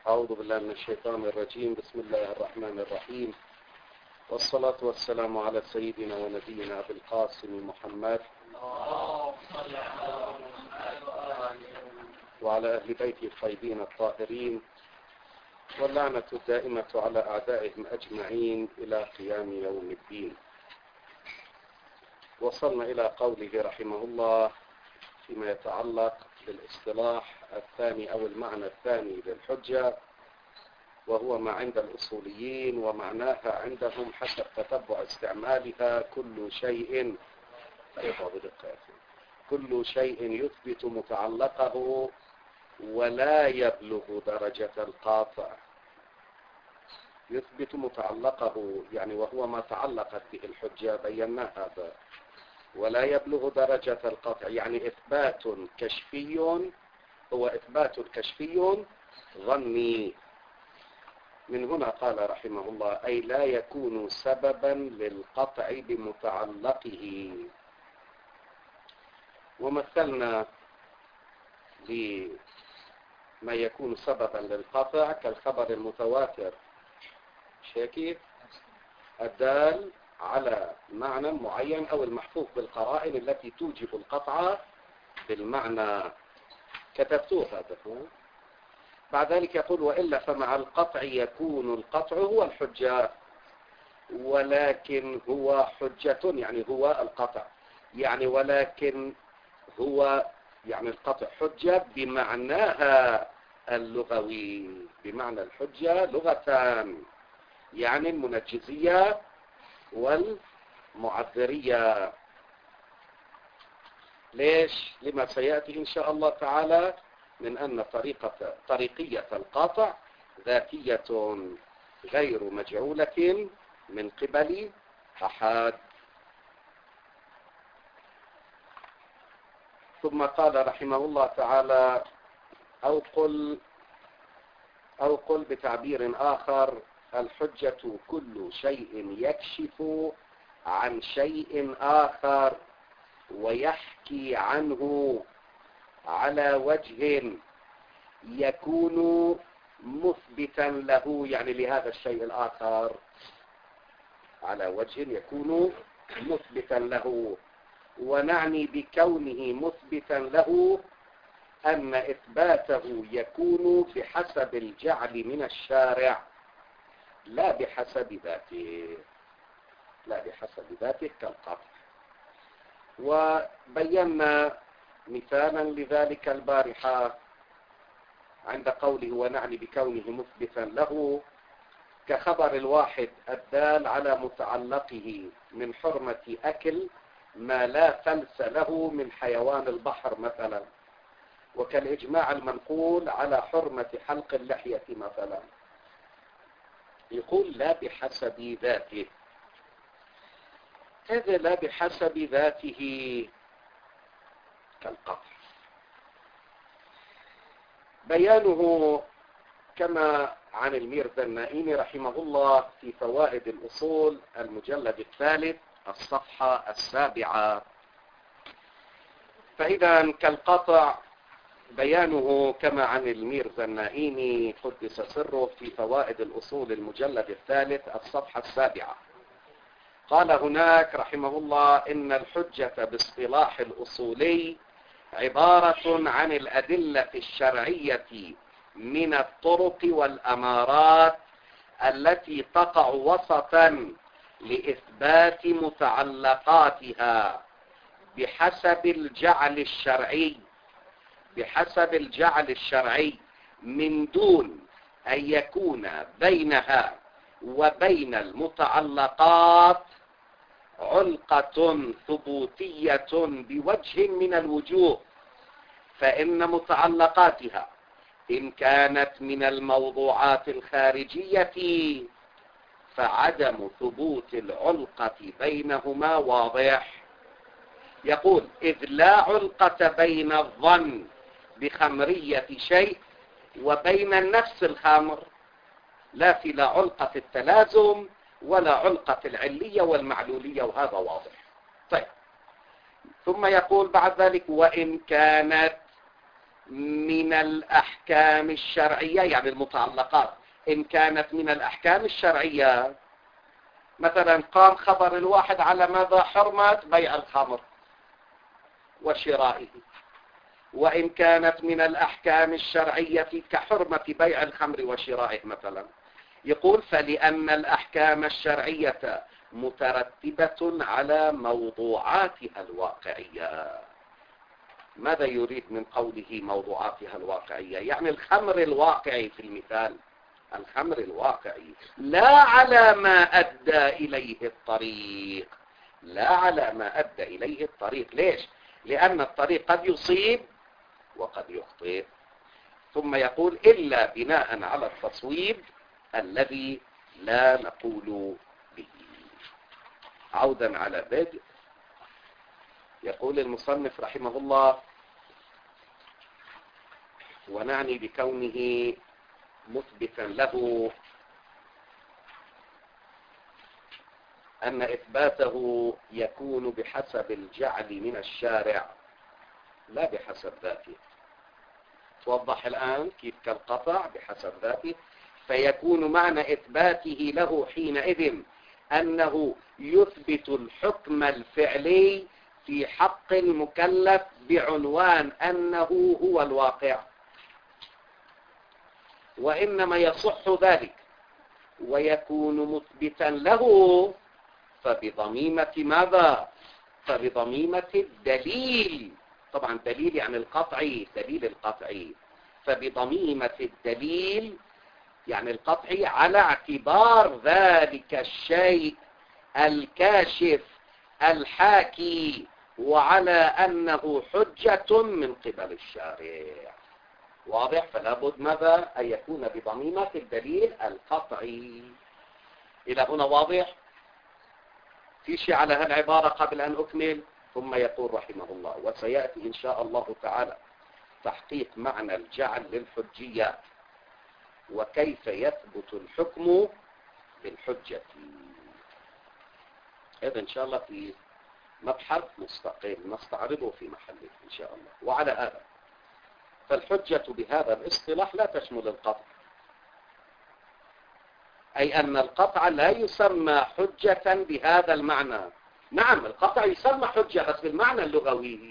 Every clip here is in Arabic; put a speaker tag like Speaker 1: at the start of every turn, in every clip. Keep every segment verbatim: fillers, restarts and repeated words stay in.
Speaker 1: أعوذ بالله من الشيطان الرجيم. بسم الله الرحمن الرحيم، والصلاة والسلام على سيدنا ونبينا أبي القاسم محمد وعلى أهل بيته الطيبين الطاهرين، واللعنة الدائمة على أعدائهم أجمعين إلى قيام يوم الدين. وصلنا إلى قوله رحمه الله فيما يتعلق بالاصطلاح الثاني أو المعنى الثاني للحجة، وهو ما عند الأصوليين، ومعناها عندهم حسب تتبع استعمالها كل شيء كل شيء يثبت متعلقه ولا يبلغ درجة القاطع. يثبت متعلقه يعني وهو ما تعلقت به الحجة، بينا هذا. ولا يبلغ درجة القطع يعني إثبات كشفي، هو إثبات كشفي ظني. من هنا قال رحمه الله أي لا يكون سببا للقطع بمتعلقه. ومثلنا لما يكون سببا للقطع كالخبر المتواتر شاكيف الدال على معنى معين أو المحفوظ بالقرائن التي توجب القطع بالمعنى. كتبتوه هذا. بعد ذلك يقول وإلا فمع القطع يكون القطع هو الحجة، ولكن هو حجة يعني هو القطع يعني ولكن هو يعني القطع حجة بمعناها اللغوي، بمعنى الحجة لغتان، يعني المنجزية والمعذرية. ليش؟ لما سيأتي إن شاء الله تعالى من أن طريقة طريقية القاطع ذاتية غير مجعولة من قبل أحد. ثم قال رحمه الله تعالى أو قل أو قل بتعبير آخر الحجة كل شيء يكشف عن شيء آخر ويحكي عنه على وجه يكون مثبتا له، يعني لهذا الشيء الآخر على وجه يكون مثبتا له. ونعني بكونه مثبتا له أن إثباته يكون بحسب الجعل من الشارع لا بحسب ذاته لا بحسب ذاته كالقطع. وبينا مثالا لذلك البارحة عند قوله ونعني بكونه مثبتا له كخبر الواحد الدال على متعلقه من حرمة أكل ما لا فلس له من حيوان البحر مثلا، وكالإجماع المنقول على حرمة حلق اللحية مثلا. يقول لا بحسب ذاته. هذا لا بحسب ذاته كالقطع. بيانه كما عن الميرزا النائمي رحمه الله في فوائد الأصول المجلد الثالث الصفحة السابعة. فإذا كالقطع بيانه كما عن الميرزا النائمي قدس سره في فوائد الأصول المجلد الثالث الصفحة السابعة. قال هناك رحمه الله إن الحجة باصطلاح الأصولي عبارة عن الأدلة الشرعية من الطرق والأمارات التي تقع وسطا لإثبات متعلقاتها بحسب الجعل الشرعي بحسب الجعل الشرعي من دون أن يكون بينها وبين المتعلقات علقة ثبوتية بوجه من الوجوه. فإن متعلقاتها إن كانت من الموضوعات الخارجية فعدم ثبوت العلقة بينهما واضح. يقول إذ لا علقة بين الظن بخمرية شيء وبين النفس الخمر، لا في لا علقة التلازم ولا علقة العلية والمعلولية، وهذا واضح. طيب ثم يقول بعد ذلك وإن كانت من الأحكام الشرعية، يعني المتعلقات إن كانت من الأحكام الشرعية، مثلا قام خبر الواحد على ماذا؟ حرمة بيع الخمر وشرائه. وإن كانت من الأحكام الشرعية كحرمة بيع الخمر وشرائه مثلا، يقول فلأن الأحكام الشرعية مترتبة على موضوعاتها الواقعية. ماذا يريد من قوله موضوعاتها الواقعية؟ يعني الخمر الواقعي في المثال، الخمر الواقعي لا على ما أدى إليه الطريق، لا على ما أدى إليه الطريق. ليش؟ لأن الطريق قد يصيب وقد يخطئ. ثم يقول إلا بناء على التصويب الذي لا نقول به. عودا على بدء، يقول المصنف رحمه الله: ونعني بكونه مثبتا له أن إثباته يكون بحسب الجعل من الشارع لا بحسب ذاته. توضح الآن كيف كالقطع بحسب ذاته، فيكون معنى إثباته له حينئذ أنه يثبت الحكم الفعلي في حق المكلف بعنوان أنه هو الواقع، وإنما يصح ذلك ويكون مثبتا له فبضميمة ماذا؟ فبضميمة الدليل. طبعا دليل يعني القطعي، دليل القطعي. فبضميمة الدليل يعني القطعي على اعتبار ذلك الشيء الكاشف الحاكي، وعلى أنه حجة من قبل الشارع. واضح؟ فلا بد ماذا؟ أن يكون بضميمة الدليل القطعي. إلى هنا واضح؟ في شيء على هالعبارة قبل أن أكمل؟ ثم يقول رحمه الله: وسيأتي إن شاء الله تعالى تحقيق معنى الجعل للحجية وكيف يثبت الحكم بالحجة. هذا إن شاء الله في مبحث مستقل نستعرضه في محله إن شاء الله. وعلى هذا فالحجة بهذا الاصطلاح لا تشمل القطع، أي أن القطع لا يسمى حجة بهذا المعنى. نعم القطع يسمى حجة بس بالمعنى اللغوي.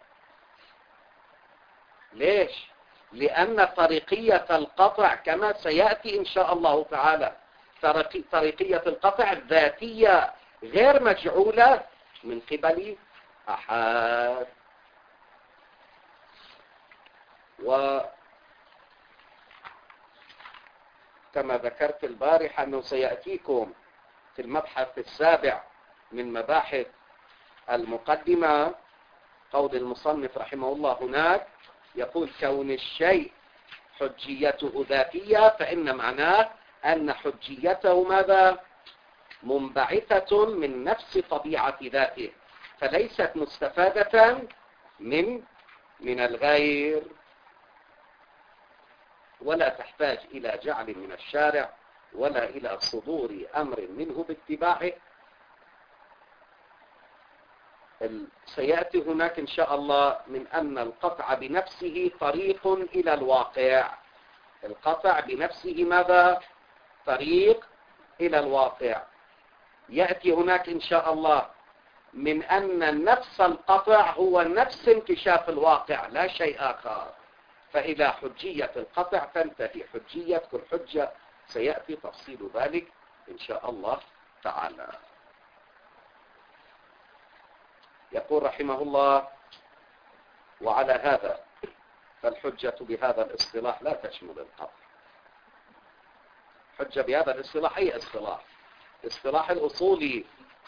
Speaker 1: ليش؟ لأن طريقية القطع كما سيأتي إن شاء الله تعالى طريقية القطع الذاتية غير مجعولة من قبل أحد. وكما ذكرت البارحة أنه سيأتيكم في المبحث السابع من مباحث المقدمة قول المصنف رحمه الله هناك، يقول: كون الشيء حجيته ذاتية فإن معناه أن حجيته ماذا؟ منبعثة من نفس طبيعة ذاته، فليست مستفادة من من الغير، ولا تحتاج إلى جعل من الشارع ولا إلى صدور أمر منه باتباعه. سيأتي هناك إن شاء الله من أن القطع بنفسه طريق إلى الواقع. القطع بنفسه ماذا؟ طريق إلى الواقع. يأتي هناك إن شاء الله من أن نفس القطع هو نفس انكشاف الواقع لا شيء آخر. فإلى حجية القطع تنتهي حجية كل حجة، سيأتي تفصيل ذلك إن شاء الله تعالى. يقول رحمه الله: وعلى هذا فالحجة بهذا الاصطلاح لا تشمل القطع. حجة بهذا الاصطلاح أي اصطلاح؟ اصطلاح الأصولي.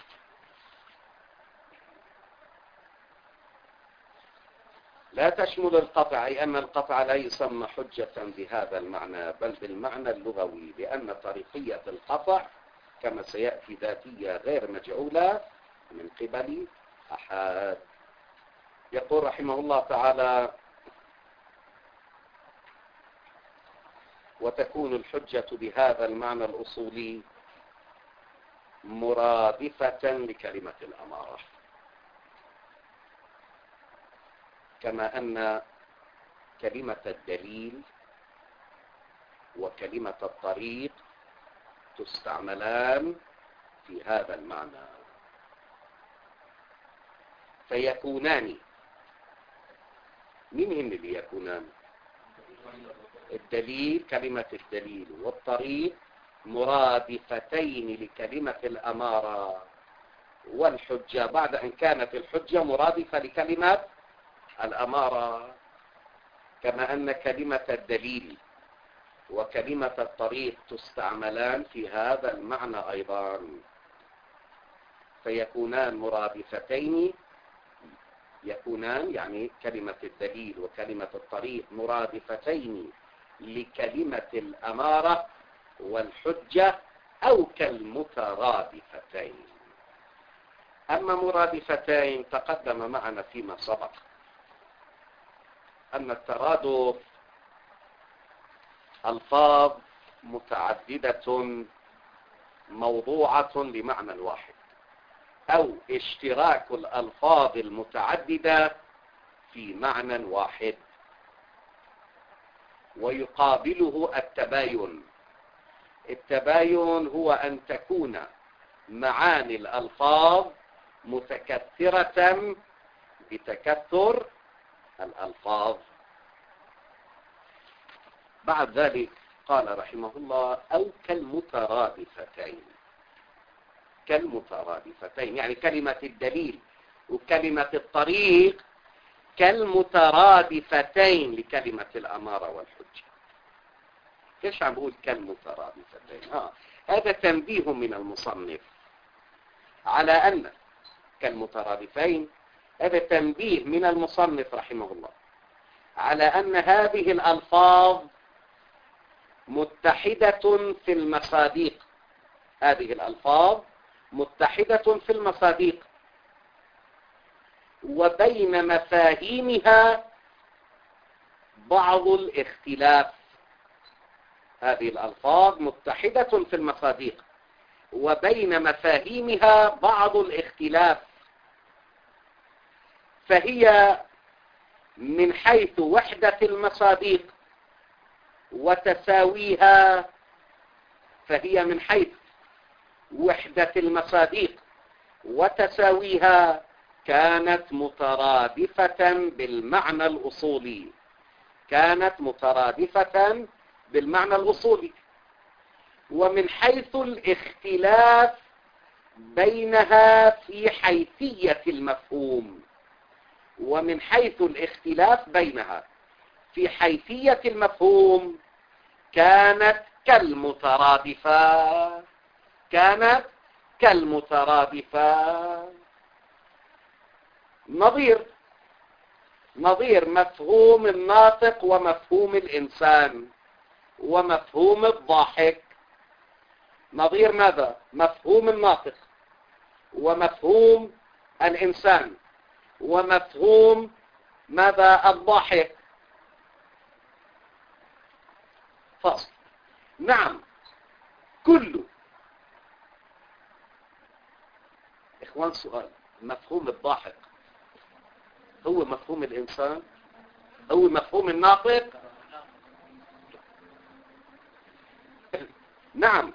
Speaker 1: لا تشمل القطع، أي أن القطع لا يسمى حجة بهذا المعنى بل بالمعنى اللغوي، لأن طريقية القطع كما سيأتي ذاتية غير مجعولة من قبل أحد. يقول رحمه الله تعالى: وتكون الحجة بهذا المعنى الأصولي مرادفة لكلمة الأمارة، كما أن كلمة الدليل وكلمة الطريق تستعملان في هذا المعنى، فيكونان. مين هن اللي يكونان؟ الدليل، كلمة الدليل، والطريق مرادفتين لكلمة الأمارة، والحجة بعد أن كانت الحجة مرادفة لكلمة الأمارة، كما أن كلمة الدليل وكلمة الطريق تستعملان في هذا المعنى أيضا، فيكونان مرادفتين. يكونان يعني كلمة الدليل وكلمة الطريق مرادفتين لكلمة الأمارة والحجة أو كالمترادفتين. أما مرادفتين تقدم معنا فيما سبق أن الترادف ألفاظ متعددة موضوعة لمعنى واحد، أو اشتراك الألفاظ المتعددة في معنى واحد، ويقابله التباين. التباين هو أن تكون معاني الألفاظ متكثرة بتكثر الألفاظ. بعد ذلك قال رحمه الله أو كالمترادفتين. كالمترادفتين يعني كلمة الدليل وكلمة الطريق كالمترادفتين لكلمة الأمارة والحجة. ليش عم بقول كالمترادفتين؟ آه. هذا تنبيه من المصنف على أن كالمترادفين، هذا تنبيه من المصنف رحمه الله على أن هذه الألفاظ متحدة في المصادق. هذه الألفاظ متحدة في المصادق، وبين مفاهيمها بعض الاختلاف. هذه الألفاظ متحدة في المصادق وبين مفاهيمها بعض الاختلاف، فهي من حيث وحدة المصادق وتساويها، فهي من حيث وحدة المصادق وتساويها كانت مترادفة بالمعنى الأصولي. كانت مترادفة بالمعنى الأصولي. ومن حيث الاختلاف بينها في حيثية المفهوم، ومن حيث الاختلاف بينها في حيثية المفهوم كانت كالمترادفة. كانت كالمترادفة. نظير نظير مفهوم الناطق ومفهوم الإنسان ومفهوم الضاحك. نظير ماذا؟ مفهوم الناطق ومفهوم الإنسان ومفهوم ماذا؟ الضاحك. فصل. نعم، كل إخوان سؤال، مفهوم الضاحك هو مفهوم الإنسان؟ هو مفهوم الناطق؟ نعم،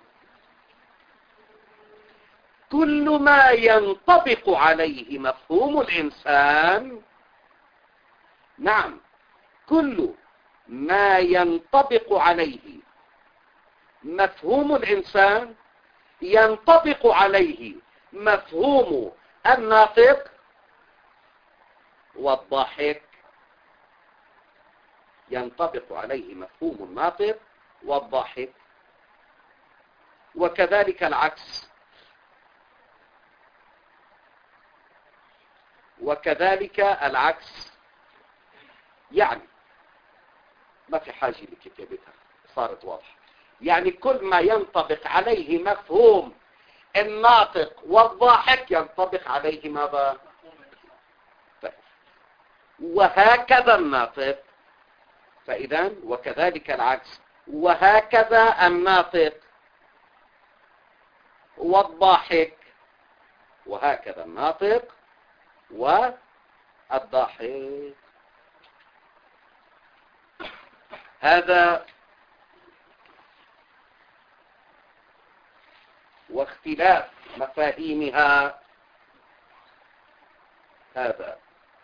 Speaker 1: كل ما ينطبق عليه مفهوم الإنسان. نعم، كل ما ينطبق عليه مفهوم الإنسان ينطبق عليه مفهوم الناطق والضاحك. ينطبق عليه مفهوم الناطق والضاحك، وكذلك العكس. وكذلك العكس يعني ما في حاجة لكتابتها، صارت واضحة. يعني كل ما ينطبق عليه مفهوم الناطق والضاحك ينطبق عليه ماذا؟ وهكذا الناطق. فإذا وكذلك العكس، وهكذا الناطق والضاحك، وهكذا الناطق والضاحك. هذا واختلاف مفاهيمها هذا.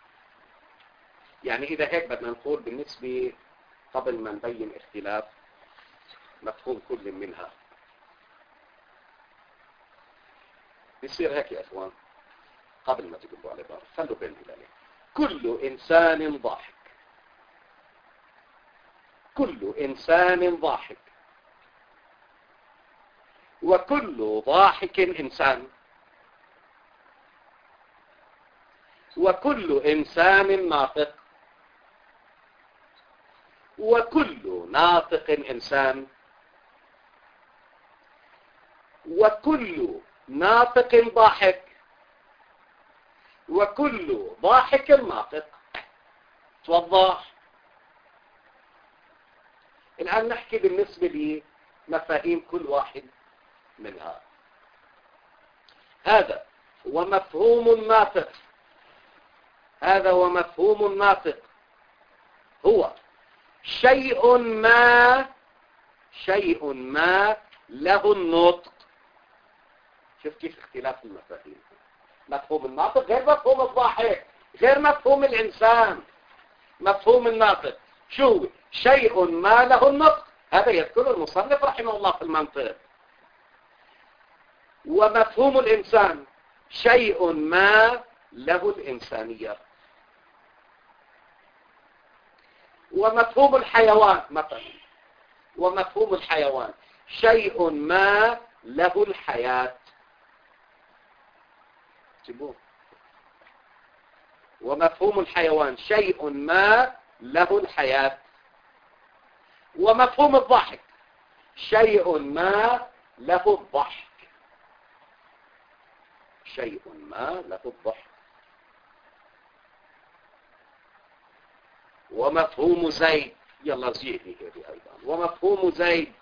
Speaker 1: يعني إذا هيك بدنا نقول بالنسبة قبل ما نبين اختلاف مفهوم كل منها، بيصير هيك يا أخوان قبل ما تقولوا على بعض خلوا بين هلالين. كل إنسان ضاحك، كل إنسان ضاحك، وكل ضاحك إنسان، وكل إنسان ناطق، وكل ناطق إنسان، وكل ناطق ضاحك، وكل ضاحك ناطق. توضح؟ الآن نحكي بالنسبة لمفاهيم كل واحد منها. هذا ومفهوم الناطق، هذا ومفهوم الناطق هو شيء ما شيء ما له النطق. شوف كيف اختلاف المفاهيم. مفهوم الناطق غير مفهوم الضاحك، غير مفهوم الإنسان. مفهوم الناطق شو؟ شيء ما له النطق، هذا يذكر المصنف رحمه الله في المنطق. ومفهوم الإنسان شيء ما له الإنسانية. ومفهوم الحيوان مثلا، ومفهوم الحيوان شيء ما له الحياة. تبوه. ومفهوم الحيوان شيء ما له الحياة. ومفهوم الضحك شيء ما له الضحك، شيء ما له الضحك. ومفهوم زيد، يلا زيدي هذه أيضا. ومفهوم زيد،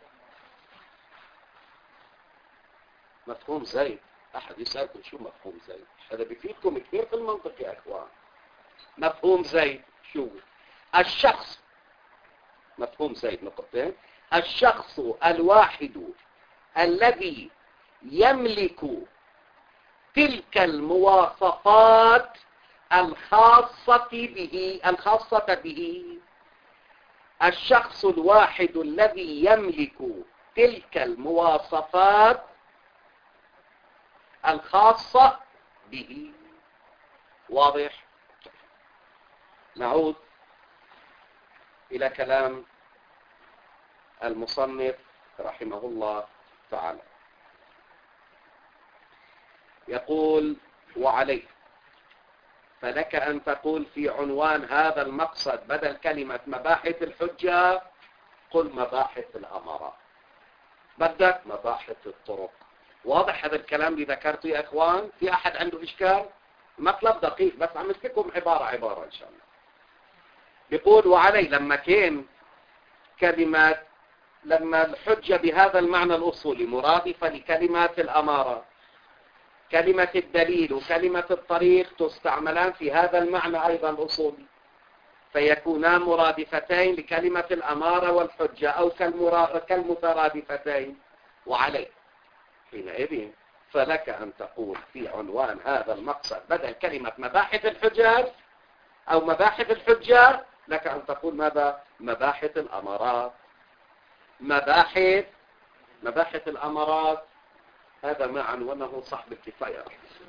Speaker 1: مفهوم زيد. أحد يسألكم شو مفهوم زيد؟ هذا بيفيدكم كثير في المنطق يا أخوان. مفهوم زيد شو؟ الشخص، مفهوم زيد نقطتين. الشخص الواحد الذي يملك تلك المواصفات الخاصة به الخاصة به. الشخص الواحد الذي يملك تلك المواصفات الخاصة به. واضح؟ نعود إلى كلام المصنف رحمه الله تعالى. يقول: وعليه فلك أن تقول في عنوان هذا المقصد بدل كلمة مباحث الحجة قل مباحث الأمارات. بدك مباحث الطرق. واضح هذا الكلام اللي ذكرته يا أخوان؟ في أحد عنده إشكال؟ مطلب دقيق بس عملت لكم عبارة عبارة إن شاء الله. بيقول: وعليه لما كان كلمات لما الحجة بهذا المعنى الأصولي مرادفة لكلمات الأمارة، كلمة الدليل وكلمة الطريق تستعملان في هذا المعنى أيضا الأصولي، فيكونان مرادفتين لكلمة الأمارة والحجة أو كالمترادفتين. وعليه حينئذ فلك أن تقول في عنوان هذا المقصد بدل كلمة مباحث الحجج أو مباحث الحجة لك أن تقول ماذا؟ مباحث الأمارات. مباحث مباحث الأمارات هذا ما عنوانه صاحب الكفاية.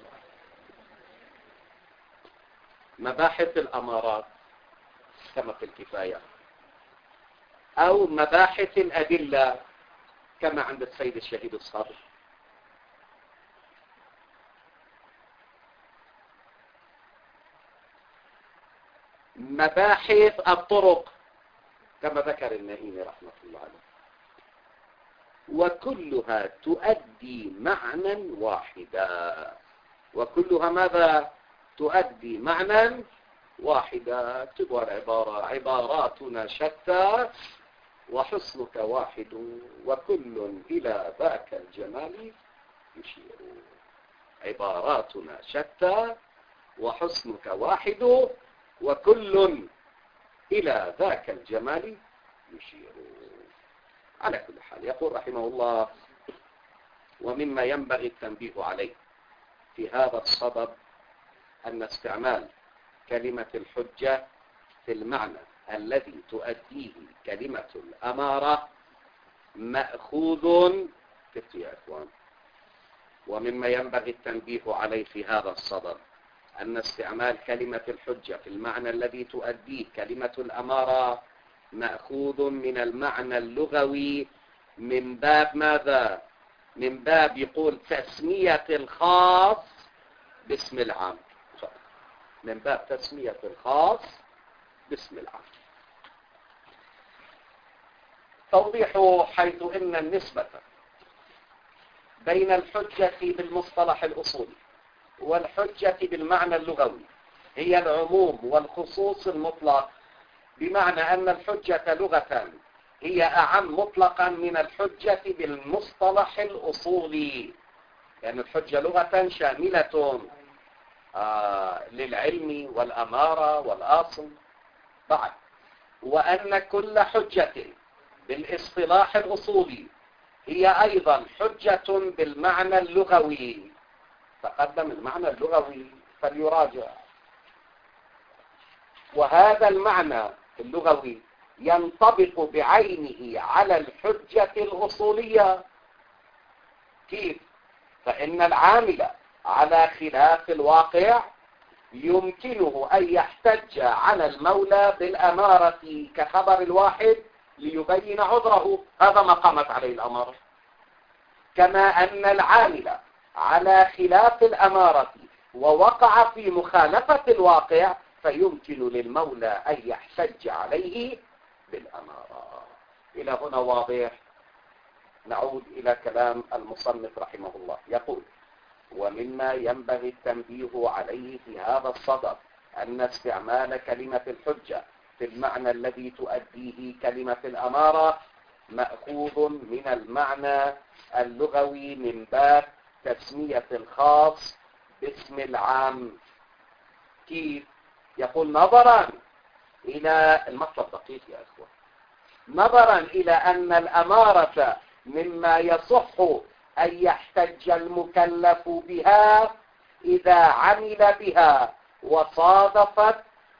Speaker 1: مباحث الأمارات كما في الكفاية، أو مباحث الأدلة كما عند السيد الشهيد الصادق. مباحث الطرق كما ذكر النائمي رحمة الله عليه. وكلها تؤدي معنى واحدا. وكلها ماذا؟ تؤدي معنى واحدا. اكتبوا العبارة: عباراتنا شتى وحسنك واحد وكل إلى ذاك الجمال يشير. عباراتنا شتى وحسنك واحد وكل إلى ذاك الجمال يشيرون. على كل حال يقول رحمه الله: ومما ينبغي التنبيه عليه في هذا الصدد أن استعمال كلمة الحجة في المعنى الذي تؤديه كلمة الأمارة مأخوذ كيف يا إخوان ومما ينبغي التنبيه عليه في هذا الصدد أن استعمال كلمة الحجة في المعنى الذي تؤديه كلمة الأمارة مأخوذ من المعنى اللغوي من باب ماذا؟ من باب يقول تسمية الخاص باسم العام، من باب تسمية الخاص باسم العام. توضيح حيث إن النسبة بين الحجة بالمصطلح الأصولي والحجة بالمعنى اللغوي هي العموم والخصوص المطلق، بمعنى أن الحجة لغة هي أعم مطلقا من الحجة بالمصطلح الأصولي، لأن يعني الحجة لغة شاملة آه للعلم والأمارة والأصل بعد، وأن كل حجة بالاصطلاح الأصولي هي أيضا حجة بالمعنى اللغوي. تقدم المعنى اللغوي فليراجع. وهذا المعنى اللغوي ينطبق بعينه على الحجة الأصولية. كيف؟ فإن العامل على خلاف الواقع يمكنه أن يحتج على المولى بالأمارة كخبر الواحد ليبين عذره، هذا ما قامت عليه الأمارة. كما أن العامل على خلاف الأمارة ووقع في مخالفة الواقع فيمكن للمولى أن يحتج عليه بالأمارة. إلى هنا واضح؟ نعود إلى كلام المصنف رحمه الله. يقول: ومما ينبغي التنبيه عليه في هذا الصدد أن استعمال كلمة الحجة في المعنى الذي تؤديه كلمة الأمارة مأخوذ من المعنى اللغوي من باب تسمية الخاص باسم العام. كيف؟ يقول: نظرا إلى المطلب دقيق يا أخوة، نظرا إلى أن الأمارة مما يصح أن يحتج المكلف بها إذا عمل بها وصادفت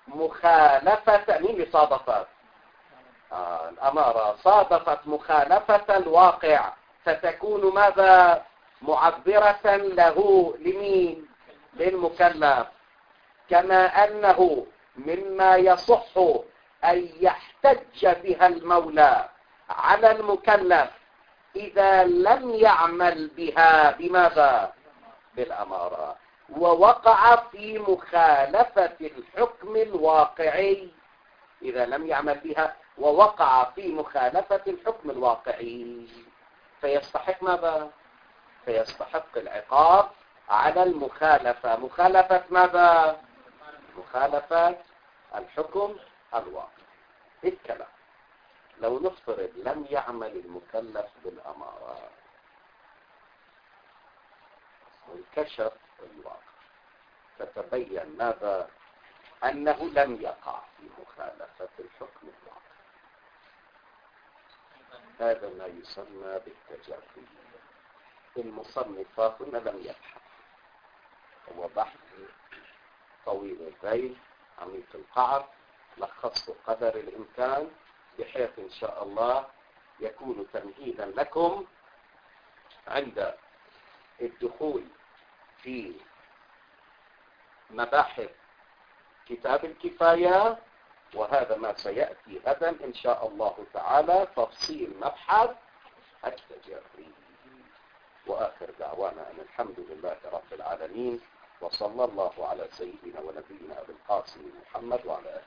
Speaker 1: مخالفة مين صادفت؟ آه الأمارة صادفت مخالفة الواقع فتكون ماذا؟ معبرة له لمين؟ للمكلف. كما أنه مما يصح أن يحتج بها المولى على المكلف إذا لم يعمل بها بماذا؟ بالأمارة، ووقع في مخالفة الحكم الواقعي. إذا لم يعمل بها ووقع في مخالفة الحكم الواقعي فيستحق ماذا؟ فيستحق العقاب على المخالفة. مخالفة ماذا؟ مخالفة الحكم الواقعي. الكلام لو نفترض لم يعمل المكلف بالأمارة وانكشف الواقع فتبين ماذا؟ أنه لم يقع في مخالفة الحكم الواقعي. هذا ما يسمى بالتجري. المصنف هنا لم يبحث، هو بحث طويل الذيل عميق القعر، لخصت قدر الإمكان بحيث إن شاء الله يكون تمهيدا لكم عند الدخول في مباحث كتاب الكفاية، وهذا ما سيأتي غدا إن شاء الله تعالى تفصيل مبحث التجري. وآخر دعوانا أن الحمد لله رب العالمين، وصلى الله على سيدنا ونبينا أبي القاسم محمد وعلى آله